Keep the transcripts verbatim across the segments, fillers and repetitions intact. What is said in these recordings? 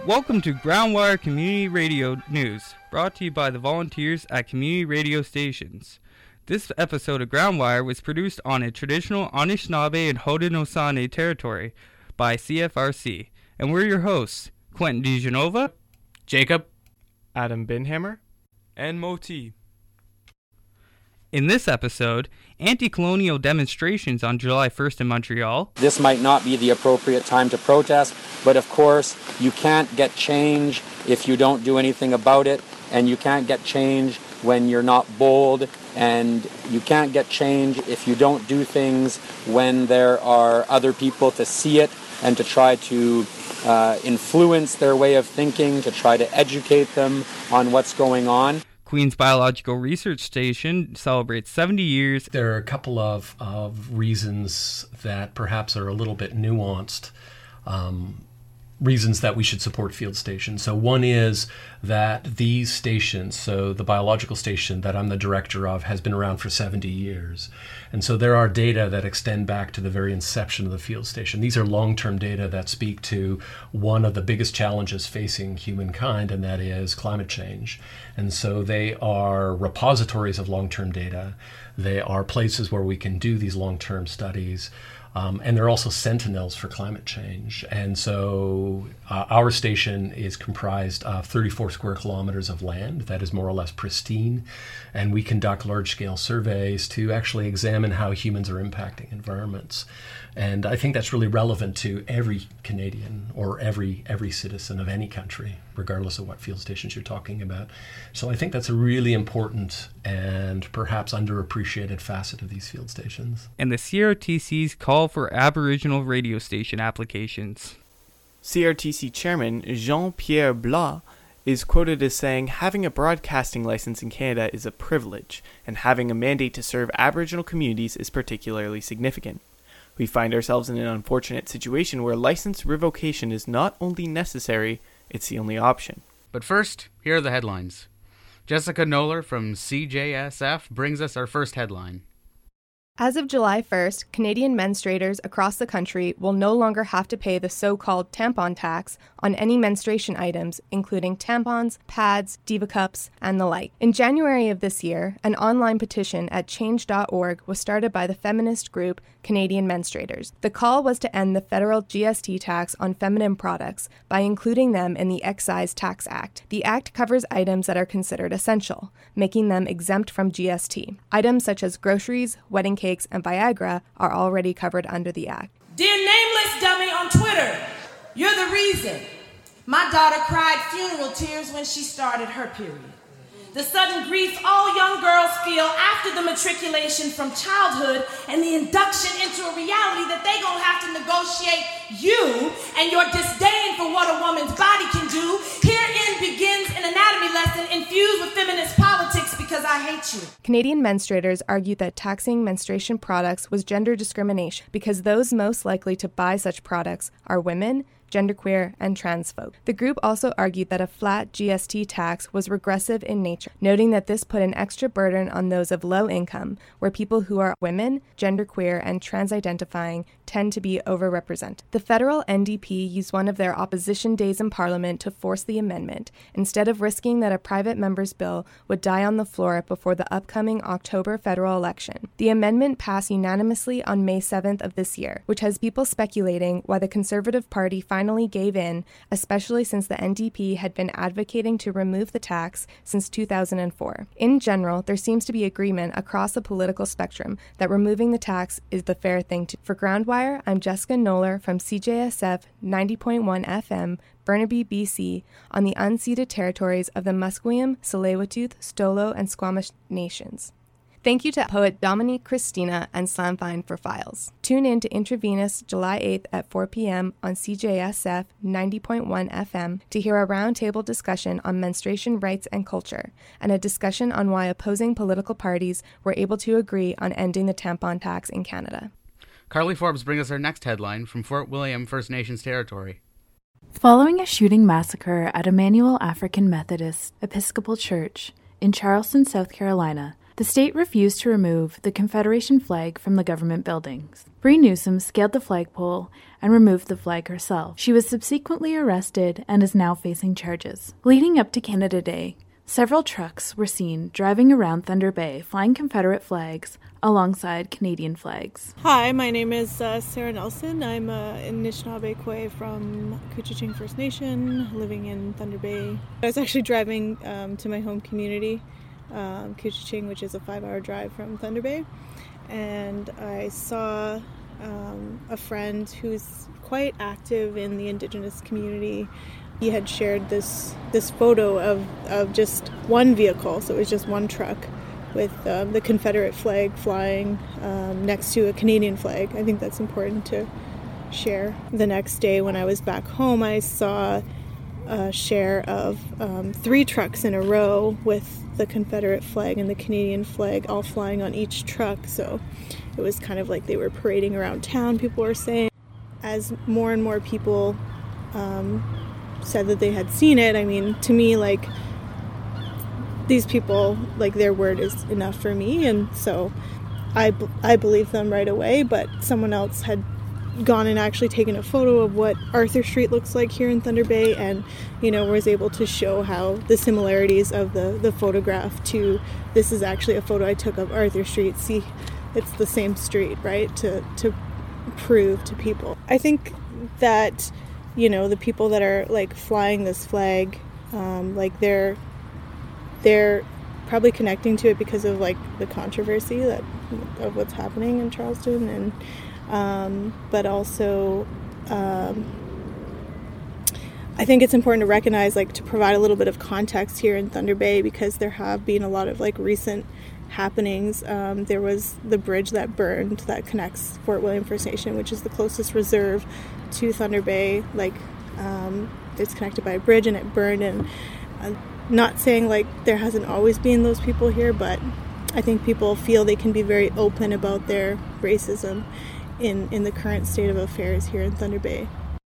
Welcome to Groundwire Community Radio News, brought to you by the volunteers at community radio stations. This episode of Groundwire was produced on a traditional Anishinaabe and Haudenosaunee territory by C F R C, and we're your hosts, Quentin DeGenova, Jacob, Adam Binhammer, and Moti. In this episode, anti-colonial demonstrations on July first in Montreal. This might not be the appropriate time to protest, but of course, you can't get change if you don't do anything about it, and you can't get change when you're not bold, and you can't get change if you don't do things when there are other people to see it and to try to uh, influence their way of thinking, to try to educate them on what's going on. Queen's Biological Research Station celebrates seventy years. There are a couple of, of reasons that perhaps are a little bit nuanced, um, reasons that we should support field stations. So one is that these stations, so the biological station that I'm the director of, has been around for seventy years. And so there are data that extend back to the very inception of the field station. These are long-term data that speak to one of the biggest challenges facing humankind, and that is climate change. And so they are repositories of long-term data. They are places where we can do these long-term studies. Um, and they're also sentinels for climate change. And so uh, our station is comprised of thirty-four square kilometers of land that is more or less pristine. And we conduct large-scale surveys to actually examine how humans are impacting environments. And I think that's really relevant to every Canadian or every every citizen of any country, regardless of what field stations you're talking about. So I think that's a really important and perhaps underappreciated facet of these field stations. And the C R T C's call for Aboriginal radio station applications. C R T C Chairman Jean-Pierre Blas is quoted as saying, "Having a broadcasting license in Canada is a privilege, and having a mandate to serve Aboriginal communities is particularly significant. We find ourselves in an unfortunate situation where license revocation is not only necessary, it's the only option." But first, here are the headlines. Jessica Knoller from C J S F brings us our first headline. As of July first, Canadian menstruators across the country will no longer have to pay the so-called tampon tax on any menstruation items, including tampons, pads, Diva cups, and the like. In January of this year, an online petition at change dot org was started by the feminist group Canadian Menstruators. The call was to end the federal G S T tax on feminine products by including them in the Excise Tax Act. The act covers items that are considered essential, making them exempt from G S T. Items such as groceries, wedding cakes, and Viagra are already covered under the act. Dear nameless dummy on Twitter, you're the reason. My daughter cried funeral tears when she started her period. The sudden grief all young girls feel after the matriculation from childhood and the induction into a reality that they gonna have to negotiate you and your disdain for what a woman's body can do. Herein begins an anatomy lesson infused with feminist politics because I hate you. Canadian menstruators argued that taxing menstruation products was gender discrimination because those most likely to buy such products are women, genderqueer, and trans folk. The group also argued that a flat G S T tax was regressive in nature, noting that this put an extra burden on those of low income, where people who are women, genderqueer, and trans-identifying tend to be overrepresented. The federal N D P used one of their opposition days in Parliament to force the amendment, instead of risking that a private member's bill would die on the floor before the upcoming October federal election. The amendment passed unanimously on May seventh of this year, which has people speculating why the Conservative Party finally finally gave in, especially since the N D P had been advocating to remove the tax since two thousand four. In general, there seems to be agreement across the political spectrum that removing the tax is the fair thing to do. For Groundwire, I'm Jessica Knoller from C J S F ninety point one F M, Burnaby, B C, on the unceded territories of the Musqueam, Tsleil-Waututh, Stolo, and Squamish nations. Thank you to poet Dominique Christina and Slamfine for files. Tune in to Intravenous July eighth at four p.m. on C J S F ninety point one F M to hear a roundtable discussion on menstruation rights and culture, and a discussion on why opposing political parties were able to agree on ending the tampon tax in Canada. Carly Forbes brings us our next headline from Fort William First Nations Territory. Following a shooting massacre at Emmanuel African Methodist Episcopal Church in Charleston, South Carolina, the state refused to remove the Confederation flag from the government buildings. Bree Newsom scaled the flagpole and removed the flag herself. She was subsequently arrested and is now facing charges. Leading up to Canada Day, several trucks were seen driving around Thunder Bay flying Confederate flags alongside Canadian flags. Hi, my name is uh, Sarah Nelson. I'm uh, Anishinaabe Kwe from Couchiching First Nation, living in Thunder Bay. I was actually driving um, to my home community, um, Couchiching, which is a five-hour drive from Thunder Bay, and I saw um, a friend who's quite active in the Indigenous community. He had shared this this photo of, of just one vehicle, so it was just one truck with um, the Confederate flag flying um, next to a Canadian flag. I think that's important to share. The next day when I was back home, I saw a share of um, three trucks in a row with the Confederate flag and the Canadian flag all flying on each truck. So it was kind of like they were parading around town, people were saying. As more and more people um, said that they had seen it, I mean, to me, like, these people, like, their word is enough for me, and so I, I believed them right away, but someone else had gone and actually taken a photo of what Arthur Street looks like here in Thunder Bay, and, you know, was able to show how the similarities of the, the photograph to, this is actually a photo I took of Arthur Street, see, it's the same street, right, to, to prove to people. I think that, you know, the people that are, like, flying this flag, um, like, they're they're probably connecting to it because of, like, the controversy that of what's happening in Charleston, and um, but also um, I think it's important to recognize, like, to provide a little bit of context here in Thunder Bay, because there have been a lot of, like, recent happenings. Um, there was the bridge that burned that connects Fort William First Nation, which is the closest reserve to Thunder Bay. Like, um, it's connected by a bridge, and it burned, and uh, not saying, like, there hasn't always been those people here, but I think people feel they can be very open about their racism in, in the current state of affairs here in Thunder Bay.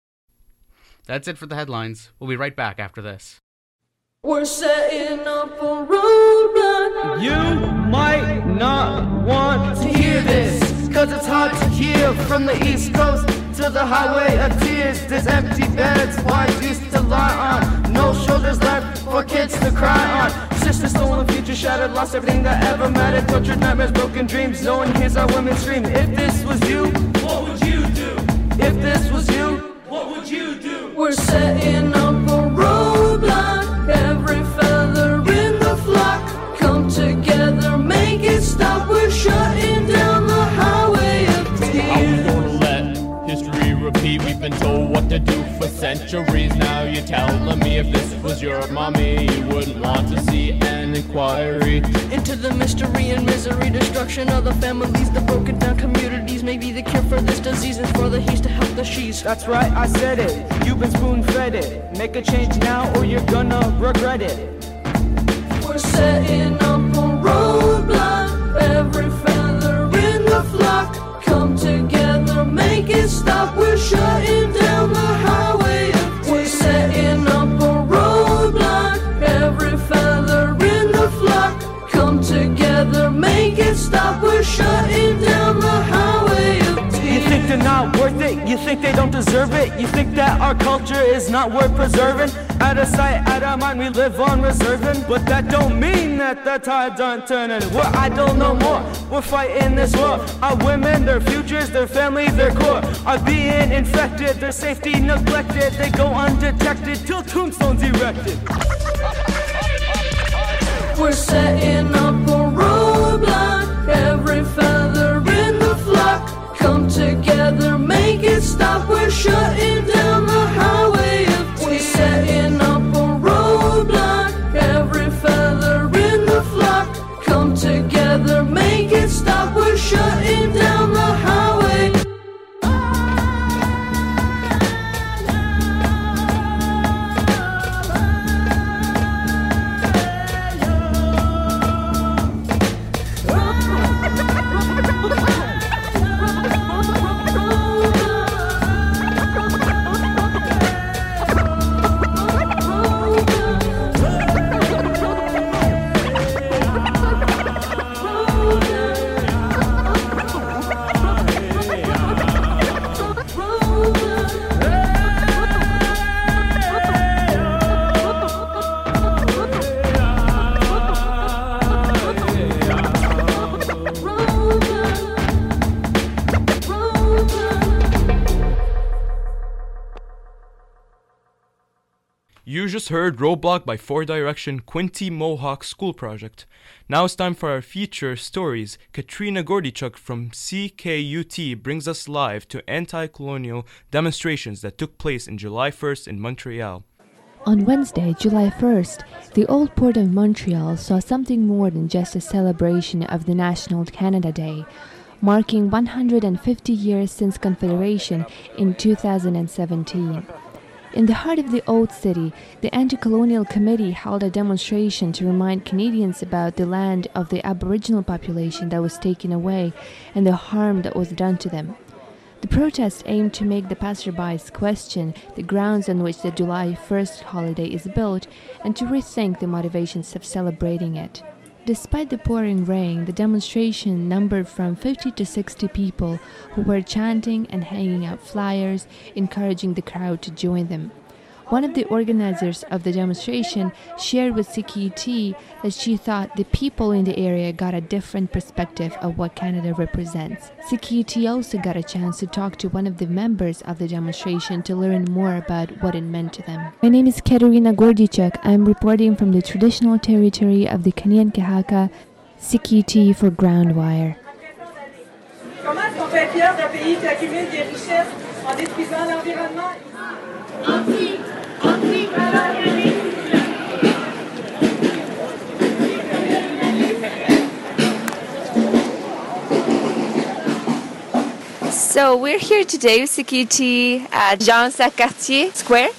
That's it for the headlines. We'll be right back after this. We're setting up a roadblock. You might not want to hear this, cause it's hard to hear from the East Coast to the highway of tears. There's empty beds wives used to lie on, no shoulders left for kids to cry on. Sisters stolen, future shattered, lost everything that ever mattered. Tortured nightmares, broken dreams, no one hears our women scream. If this was you, what would you do? If this was you, what would you do? We're setting up a roadblock. Every feather in the flock, come together, make it stop. We're shutting down the highway of tears. How we gonna let history repeat? We've been told what to do for centuries. Now you're telling me if this was your mommy, you wouldn't want to see an inquiry into the mystery and misery, destruction of the families, the broken down communities. Maybe the cure for this disease is for the he's to help the she's. That's right, I said it. You've been spoon-fed it. Make a change now or you're gonna regret it. We're setting up a roadblock. Every feather in the flock, come together, make it stop. We're shutting down the highway of tears. We're setting up a roadblock. Every feather in the flock, come together, make it stop. We're shutting down the highway of tears. You think they're not worth it? You think they don't deserve it? You think that our culture is not worth preserving? Out of sight, out of mind, we live on reserving. But that don't mean that the tides aren't turning. We're idle no more, we're fighting this war. Our women, their futures, their family, their core are being infected, their safety neglected. They go undetected till tombstones erected. We're setting up a roadblock. Every feather in the flock, come together, make it stop. We're shutting down the highway of tears. We're setting up a roadblock. Every feather in the flock, come together, make it stop. We're shutting down the highway. You just heard Roadblock by Four Direction Quinty Mohawk School Project. Now it's time for our feature stories. Katrina Gordichuk from C K U T brings us live to anti-colonial demonstrations that took place in July first in Montreal. On Wednesday, July first, the Old Port of Montreal saw something more than just a celebration of the National Canada Day, marking one hundred fifty years since Confederation in two thousand seventeen. In the heart of the Old City, the Anti-Colonial Committee held a demonstration to remind Canadians about the land of the Aboriginal population that was taken away and the harm that was done to them. The protest aimed to make the passerbys question the grounds on which the July first holiday is built and to rethink the motivations of celebrating it. Despite the pouring rain, the demonstration numbered from fifty to sixty people who were chanting and hanging out flyers, encouraging the crowd to join them. One of the organizers of the demonstration shared with C K U T that she thought the people in the area got a different perspective of what Canada represents. C K U T also got a chance to talk to one of the members of the demonstration to learn more about what it meant to them. My name is Katerina Gordichuk. I'm reporting from the traditional territory of the Kanien'kehá:ka, C K U T for Groundwire. Comment est-ce qu'on peut être fier d'un pays qui accumule des richesses en détruisant l'environnement? Anti, anti, So we're here today with C K U T at Jean-Jacques Square,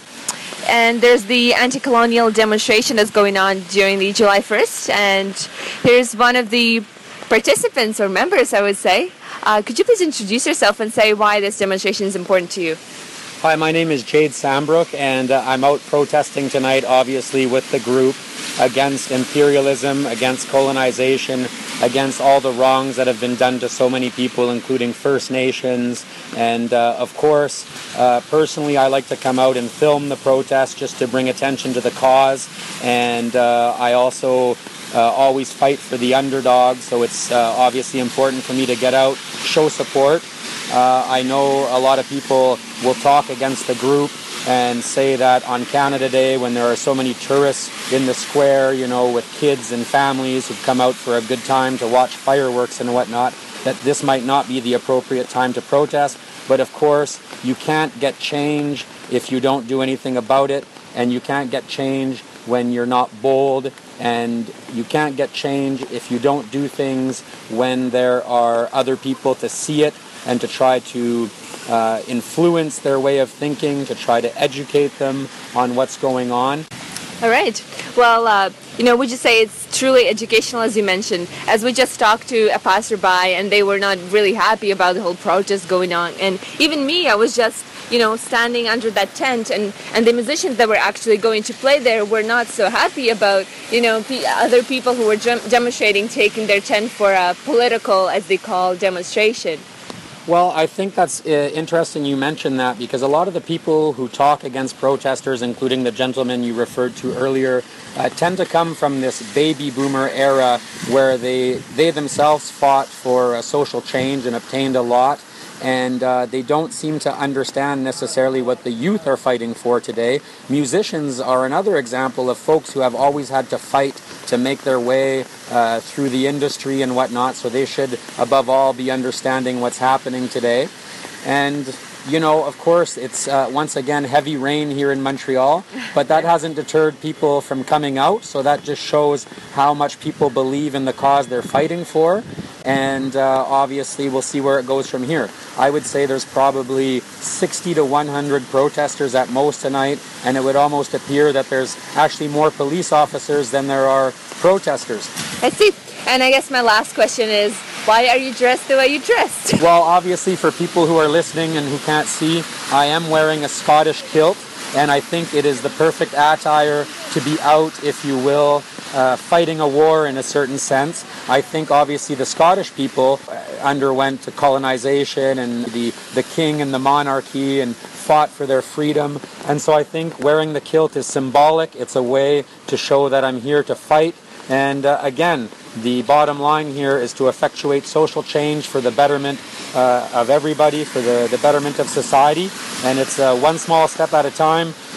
and there's the anti-colonial demonstration that's going on during the July first, and here's one of the participants or members, I would say. Uh, could you please introduce yourself and say why this demonstration is important to you? Hi, my name is Jade Sambrook, and uh, I'm out protesting tonight, obviously, with the group against imperialism, against colonization, against all the wrongs that have been done to so many people, including First Nations. And, uh, of course, uh, personally, I like to come out and film the protest just to bring attention to the cause. And uh, I also uh, always fight for the underdog, so it's uh, obviously important for me to get out, show support. Uh, I know a lot of people will talk against the group and say that on Canada Day, when there are so many tourists in the square, you know, with kids and families who've come out for a good time to watch fireworks and whatnot, that this might not be the appropriate time to protest. But of course, you can't get change if you don't do anything about it, and you can't get change when you're not bold, and you can't get change if you don't do things when there are other people to see it and to try to uh, influence their way of thinking, to try to educate them on what's going on. All right. Well, uh, you know, would you say it's truly educational, as you mentioned? As we just talked to a passerby, and they were not really happy about the whole protest going on. And even me, I was just, you know, standing under that tent, and, and the musicians that were actually going to play there were not so happy about, you know, p- other people who were gem- demonstrating, taking their tent for a political, as they call, demonstration. Well, I think that's uh, interesting you mentioned that, because a lot of the people who talk against protesters, including the gentleman you referred to earlier, uh, tend to come from this baby boomer era where they, they themselves fought for uh, social change and obtained a lot. And uh, they don't seem to understand necessarily what the youth are fighting for today. Musicians are another example of folks who have always had to fight to make their way uh, through the industry and whatnot, so they should, above all, be understanding what's happening today. And, you know, of course, it's uh, once again heavy rain here in Montreal, but that hasn't deterred people from coming out, so that just shows how much people believe in the cause they're fighting for. And uh, obviously we'll see where it goes from here. I would say there's probably sixty to one hundred protesters at most tonight, and it would almost appear that there's actually more police officers than there are protesters. I see. And I guess my last question is, why are you dressed the way you dressed? Well, obviously for people who are listening and who can't see, I am wearing a Scottish kilt, and I think it is the perfect attire to be out, if you will, Uh, fighting a war in a certain sense. I think obviously the Scottish people underwent colonization and the, the king and the monarchy and fought for their freedom. And so I think wearing the kilt is symbolic. It's a way to show that I'm here to fight. And uh, again, the bottom line here is to effectuate social change for the betterment uh, of everybody, for the, the betterment of society. And it's uh, one small step at a time.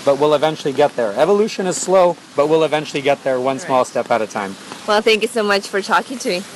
but we'll eventually get there. Evolution is slow, but we'll eventually get there one small step at a time. Well, thank you so much for talking to me.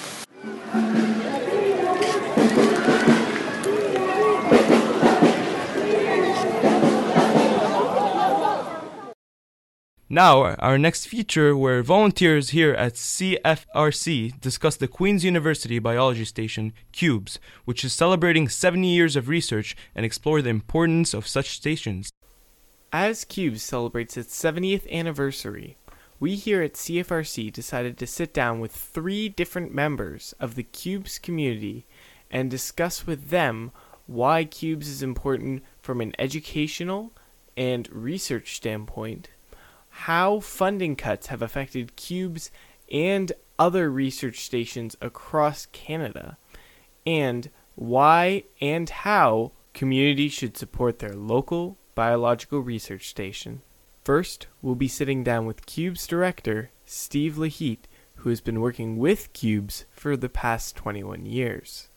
Now, our next feature, where volunteers here at C F R C discuss the Queen's University Biology Station, CUBES, which is celebrating seventy years of research, and explore the importance of such stations. As CUBES celebrates its seventieth anniversary, we here at C F R C decided to sit down with three different members of the CUBES community and discuss with them why CUBES is important from an educational and research standpoint, how funding cuts have affected CUBES and other research stations across Canada, and why and how communities should support their local biological research station. First, we'll be sitting down with CUBES director Steve Laheat, who has been working with CUBES for the past twenty-one years.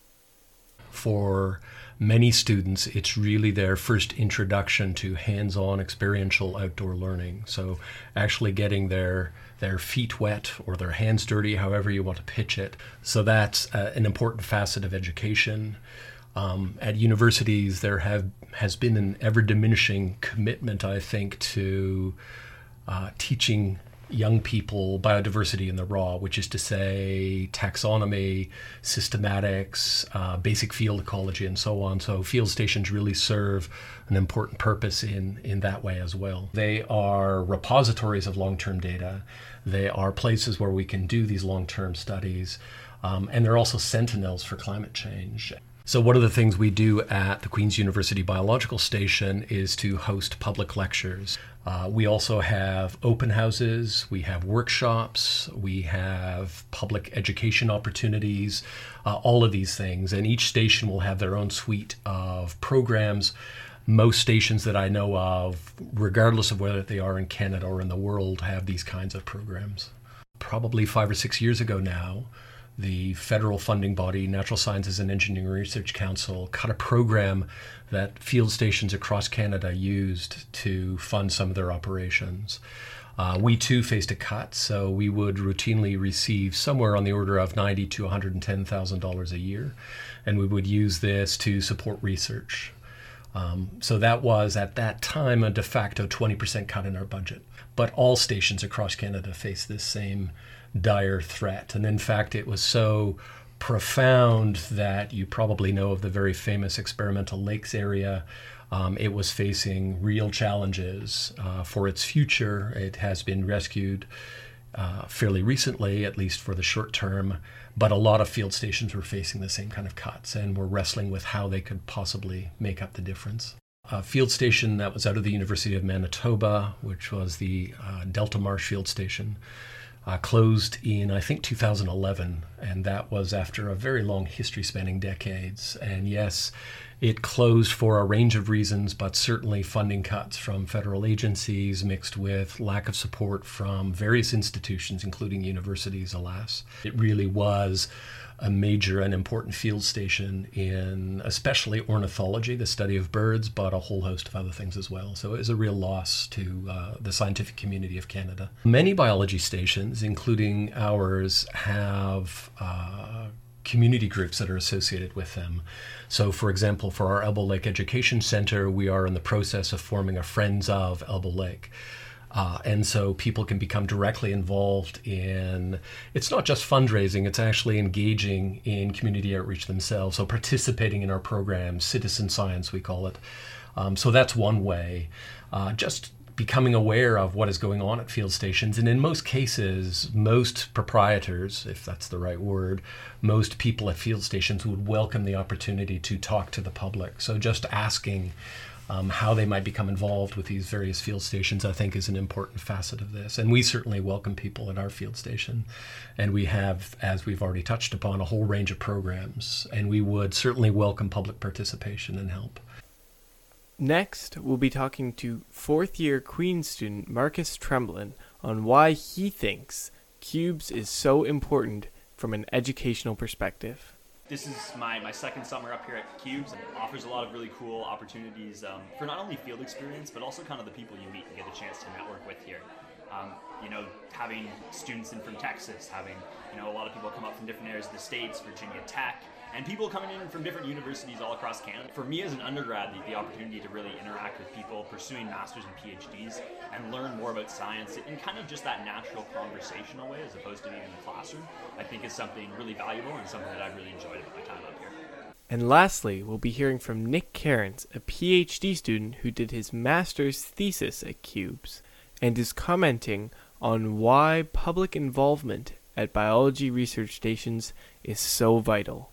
For many students, it's really their first introduction to hands-on experiential outdoor learning. So actually getting their their feet wet or their hands dirty, however you want to pitch it. So that's uh, an important facet of education. Um, at universities, there have has been an ever-diminishing commitment, I think, to uh, teaching young people biodiversity in the raw, which is to say taxonomy, systematics, uh, basic field ecology, and so on. So field stations really serve an important purpose in, in that way as well. They are repositories of long-term data. They are places where we can do these long-term studies, um, and they're also sentinels for climate change. So one of the things we do at the Queen's University Biological Station is to host public lectures. Uh, we also have open houses, we have workshops, we have public education opportunities, uh, all of these things. And each station will have their own suite of programs. Most stations that I know of, regardless of whether they are in Canada or in the world, have these kinds of programs. Probably five or six years ago now, the federal funding body, Natural Sciences and Engineering Research Council, cut a program that field stations across Canada used to fund some of their operations. Uh, we too faced a cut, so we would routinely receive somewhere on the order of ninety thousand to one hundred ten thousand dollars a year, and we would use this to support research. Um, so that was, at that time, a de facto twenty percent cut in our budget. But all stations across Canada faced this same dire threat. And in fact, it was so profound that you probably know of the very famous Experimental Lakes area. Um, it was facing real challenges uh, for its future. It has been rescued uh, fairly recently, at least for the short term, but a lot of field stations were facing the same kind of cuts and were wrestling with how they could possibly make up the difference. A field station that was out of the University of Manitoba, which was the uh, Delta Marsh Field Station, Uh, closed in, I think, two thousand eleven, and that was after a very long history spanning decades. And yes, it closed for a range of reasons, but certainly funding cuts from federal agencies mixed with lack of support from various institutions, including universities, alas. It really was a major and important field station in especially ornithology, the study of birds, but a whole host of other things as well. So it is a real loss to uh, the scientific community of Canada. Many biology stations, including ours, have uh, community groups that are associated with them. So, for example, for our Elbow Lake Education Center, we are in the process of forming a Friends of Elbow Lake. Uh, and so people can become directly involved in, it's not just fundraising, it's actually engaging in community outreach themselves, so participating in our programs, citizen science we call it. Um, so that's one way. Uh, just becoming aware of what is going on at field stations, and in most cases, most proprietors, if that's the right word, most people at field stations would welcome the opportunity to talk to the public. So just asking Um, how they might become involved with these various field stations, I think, is an important facet of this. And we certainly welcome people at our field station. And we have, as we've already touched upon, a whole range of programs. And we would certainly welcome public participation and help. Next, we'll be talking to fourth-year Queen's student Marcus Tremblin on why he thinks CUBES is so important from an educational perspective. This is my, my second summer up here at Cubes. It offers a lot of really cool opportunities um, for not only field experience, but also kind of the people you meet and get a chance to network with here. Um, you know, having students in from Texas, having, you know, a lot of people come up from different areas of the States, Virginia Tech, and people coming in from different universities all across Canada. For me as an undergrad, the, the opportunity to really interact with people pursuing masters and PhDs and learn more about science in kind of just that natural conversational way as opposed to being in the classroom, I think is something really valuable and something that I've really enjoyed about my time up here. And lastly, we'll be hearing from Nick Cairns, a PhD student who did his master's thesis at Cubes, and is commenting on why public involvement at biology research stations is so vital.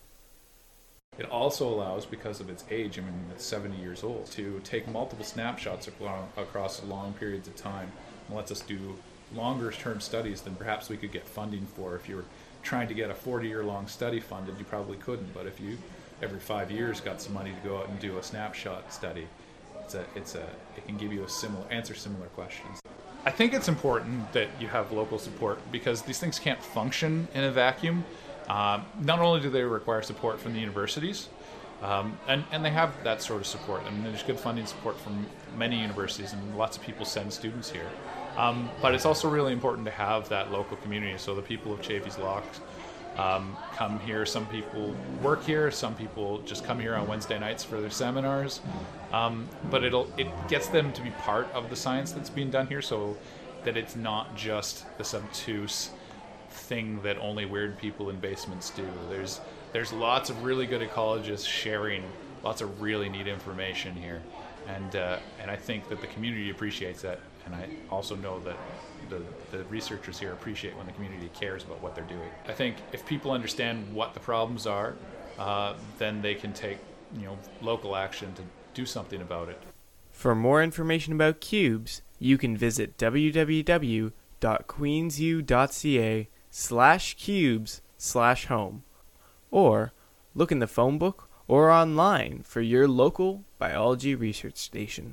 It also allows, because of its age, I mean, it's seventy years old, to take multiple snapshots across long periods of time and lets us do longer term studies than perhaps we could get funding for. If you were trying to get a forty year long study funded, you probably couldn't, but if you every five years got some money to go out and do a snapshot study, it's a, it's a, it can give you a similar, answer similar questions. I think it's important that you have local support because these things can't function in a vacuum. Um, not only do they require support from the universities, um, and, and they have that sort of support. I mean, there's good funding support from many universities, and lots of people send students here. Um, but it's also really important to have that local community. So the people of Chaffee's Loch um, come here. Some people work here. Some people just come here on Wednesday nights for their seminars. Um, but it'll it gets them to be part of the science that's being done here, so that it's not just this obtuse thing that only weird people in basements do. There's there's lots of really good ecologists sharing lots of really neat information here, and uh, and I think that the community appreciates that, and I also know that the the researchers here appreciate when the community cares about what they're doing. I think if people understand what the problems are, uh, then they can take you know local action to do something about it. For more information about Cubes, you can visit w w w dot queensu dot c a slash cubes slash home, or look in the phone book or online for your local biology research station.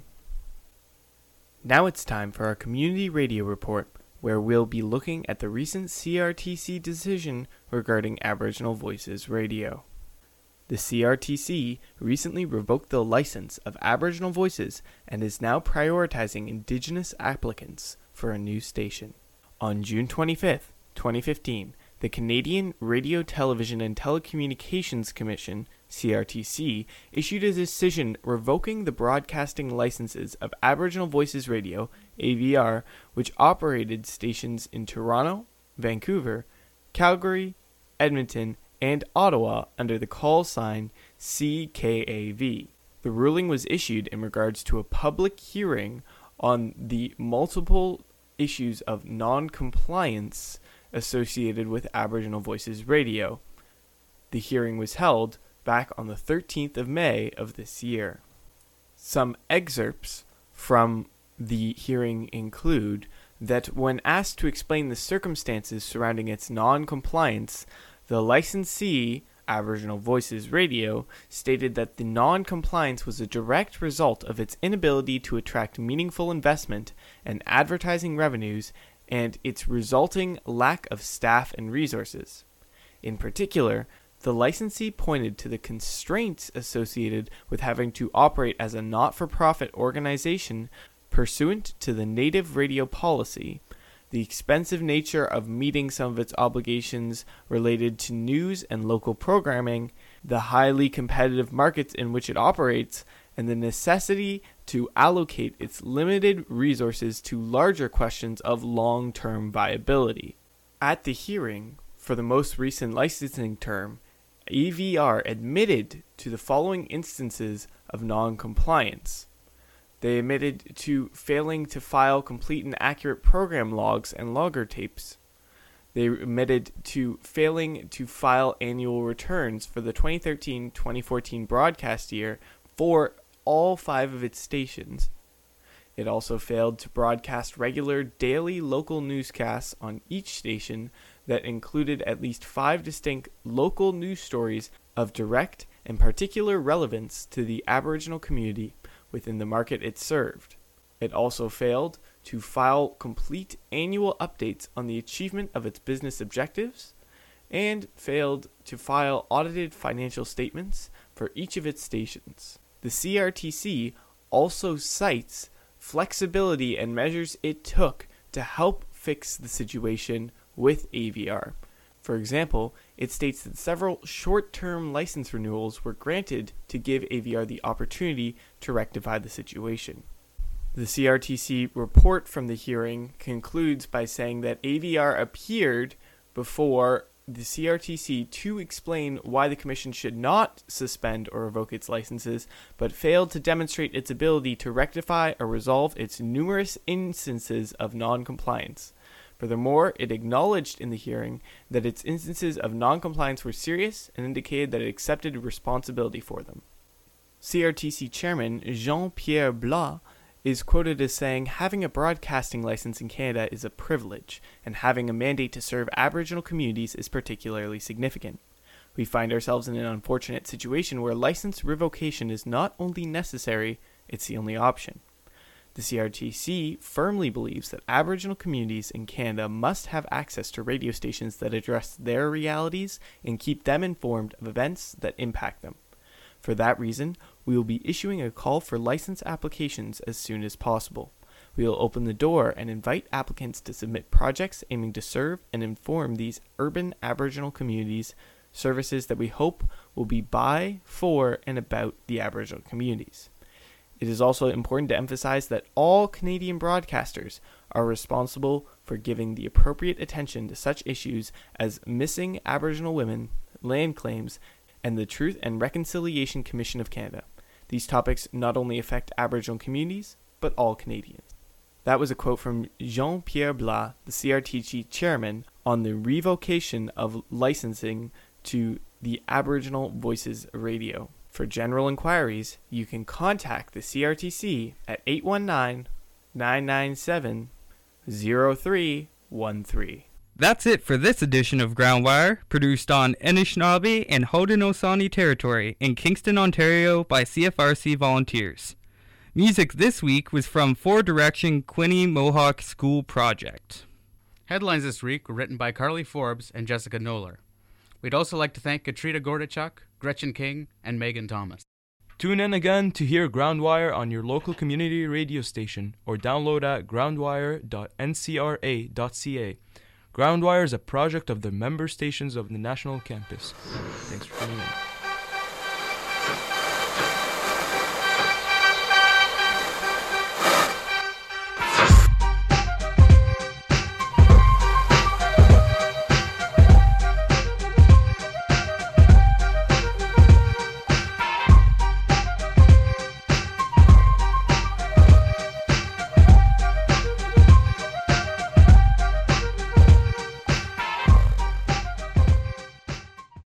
Now it's time for our community radio report, where we'll be looking at the recent C R T C decision regarding Aboriginal Voices Radio. The C R T C recently revoked the license of Aboriginal Voices and is now prioritizing Indigenous applicants for a new station. On June twenty-fifth, twenty fifteen, the Canadian Radio, Television and Telecommunications Commission, C R T C, issued a decision revoking the broadcasting licenses of Aboriginal Voices Radio, A V R, which operated stations in Toronto, Vancouver, Calgary, Edmonton, and Ottawa under the call sign C K A V. The ruling was issued in regards to a public hearing on the multiple issues of non-compliance associated with Aboriginal Voices Radio. The hearing was held back on the thirteenth of May of this year. Some excerpts from the hearing include that when asked to explain the circumstances surrounding its non-compliance, the licensee, Aboriginal Voices Radio, stated that the non-compliance was a direct result of its inability to attract meaningful investment and advertising revenues and its resulting lack of staff and resources. In particular, the licensee pointed to the constraints associated with having to operate as a not-for-profit organization pursuant to the Native Radio Policy, the expensive nature of meeting some of its obligations related to news and local programming, the highly competitive markets in which it operates, and the necessity to allocate its limited resources to larger questions of long-term viability. At the hearing, for the most recent licensing term, A V R admitted to the following instances of non-compliance. They admitted to failing to file complete and accurate program logs and logger tapes. They admitted to failing to file annual returns for the twenty thirteen twenty fourteen broadcast year for all five of its stations. It also failed to broadcast regular daily local newscasts on each station that included at least five distinct local news stories of direct and particular relevance to the Aboriginal community within the market it served. It also failed to file complete annual updates on the achievement of its business objectives, and failed to file audited financial statements for each of its stations. The C R T C also cites flexibility and measures it took to help fix the situation with A V R. For example, it states that several short-term license renewals were granted to give A V R the opportunity to rectify the situation. The C R T C report from the hearing concludes by saying that A V R appeared before the C R T C to explain why the Commission should not suspend or revoke its licenses, but failed to demonstrate its ability to rectify or resolve its numerous instances of non-compliance. Furthermore, it acknowledged in the hearing that its instances of non-compliance were serious and indicated that it accepted responsibility for them. C R T C Chairman Jean-Pierre Blas is quoted as saying, "Having a broadcasting license in Canada is a privilege, and having a mandate to serve Aboriginal communities is particularly significant. We find ourselves in an unfortunate situation where license revocation is not only necessary, it's the only option. The C R T C firmly believes that Aboriginal communities in Canada must have access to radio stations that address their realities and keep them informed of events that impact them. For that reason, we will be issuing a call for license applications as soon as possible. We will open the door and invite applicants to submit projects aiming to serve and inform these urban Aboriginal communities, services that we hope will be by, for, and about the Aboriginal communities. It is also important to emphasize that all Canadian broadcasters are responsible for giving the appropriate attention to such issues as missing Aboriginal women, land claims, and the Truth and Reconciliation Commission of Canada. These topics not only affect Aboriginal communities, but all Canadians." That was a quote from Jean-Pierre Blas, the C R T C chairman, on the revocation of licensing to the Aboriginal Voices Radio. For general inquiries, you can contact the C R T C at eight one nine, nine nine seven, zero three one three. That's it for this edition of Groundwire, produced on Anishinaabe and Haudenosaunee territory in Kingston, Ontario by C F R C volunteers. Music this week was from Four Direction Quinte Mohawk School Project. Headlines this week were written by Carly Forbes and Jessica Noller. We'd also like to thank Katrina Gordichuk, Gretchen King, and Megan Thomas. Tune in again to hear Groundwire on your local community radio station or download at groundwire dot n c r a dot c a. Groundwire is a project of the member stations of the National Campus. Thanks for tuning in.